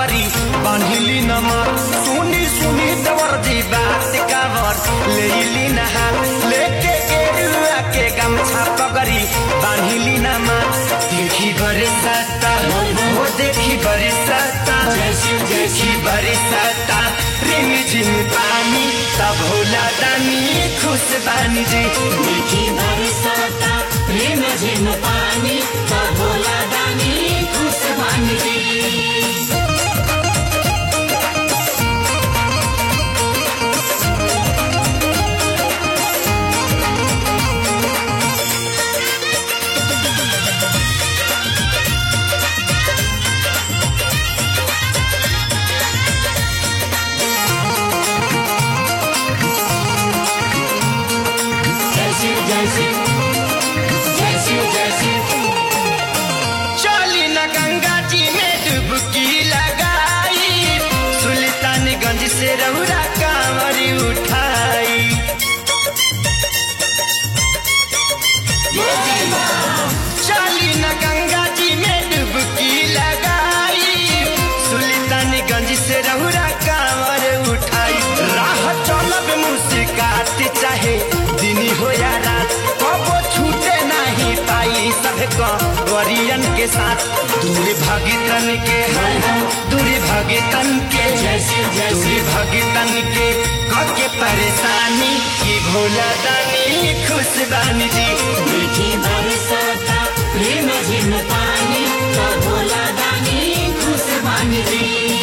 पगड़ी बांधिली नमर सुनी सुनी देवर जी बात कावर लेली नहा लेके गेरुआ के गमछा पगड़ी बांधिली नमर देखी बरसाता वो देखी बरसाता देखी बरसाता रिम झिम पानी तब भोला दानी खुश बानी जी देखी बरसाता रिम झिम पानी तब भोला दानी खुश बानी जी। चली न गंगा जी में डुबकी लगाई सुल्तानगंज से रउरा कांवरी उठाई चली न गंगा जी में डुबकी लगाई सुल्तानगंज से रउरा कांवर उठाई राह चलब मुस्कात चाहे दिन हो या रात कबो छूटे नहीं पाई सब वरियन के साथ दूर भगतन के दूर भगतन के दूर भगतन के कके परेशानी की भोला दानी खुश बानी जी देखी बरसाता रिम झिम पानी तब भोला दानी खुश बानी जी।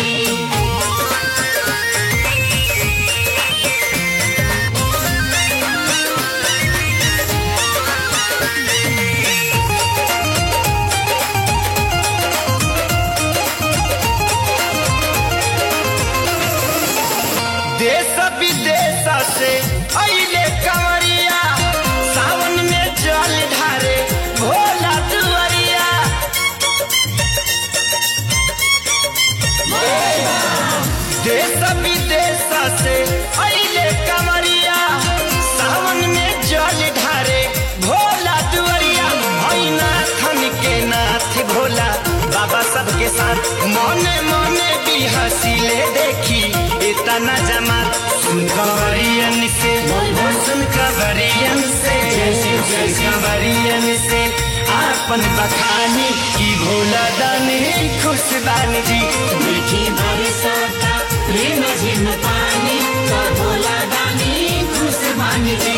देश विदेश से अइले कंवरिया सावन में जल ढारे भोला दुआरिया देश विदेश से अइले कंवरिया सावन में जल ढारे भोला दुआरिया भैना खन के नाथ भोला बाबा सबके साथ मने मने भी हसीले देखी इतना जमा सुन कंवरियन से सुन कंवरियन से कंवरियन से आपन बखानी की भोला दानी खुश बानी जी देखी बरसाता रिम झिम पानी तब भोला दानी खुश बानी जी।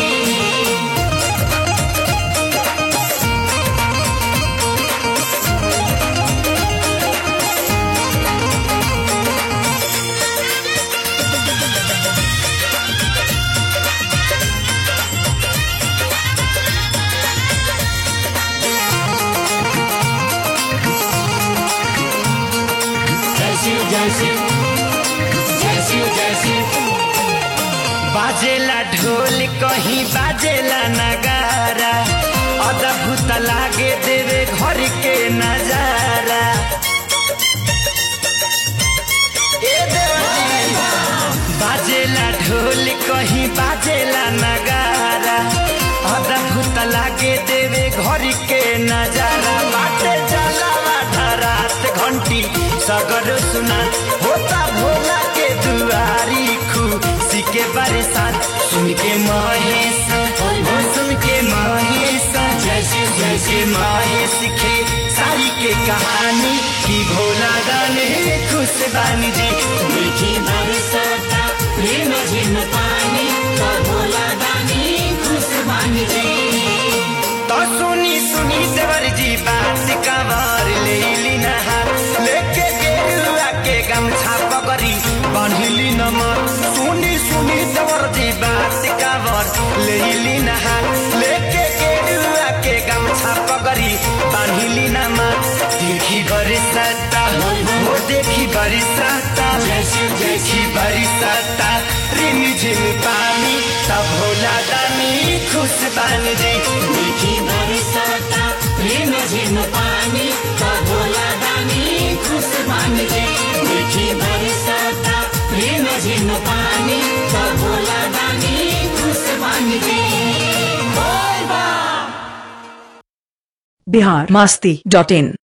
बाजेला ढोल कहीं बाजेला नगारा अद्भुत लागे देवे घर के नजारा बाजेला ढोल कहीं बाजेला नगारा अद्भुत लागे देवे घर के नजारा बाटे जलावा धरात घंटी सगर सुना होता भोला के दुआरी खुशी के बरसात सुन के महेश सुन के महेश जैसे महेश के सारी के कहानी की भोला दानी खुश बानी जी देखी बरसाता रिम झिम पानी तब भोला दानी खुश बानी जी। तो सुनी सुनी देवर जी बात कावर लेली नहा लेके गेरुआ के गमछा पगड़ी बांधिली नमर सुनी सुनी देवर जी बात कावर लेली नहा लेके गेरुआ के गमछा पगड़ी बांधिली नमर देखी बरसाता वो देखी बरसाता देखी बरसाता रिम झिम पानी तब भोला दानी खुश बानी जी देखी बरसाता रिम झिम पानी तब भोला दानी खुश बानी जी। देखी बरसाता रिम झिम पानी तब भोला दानी खुश बानी जी। बिहार मस्ती.in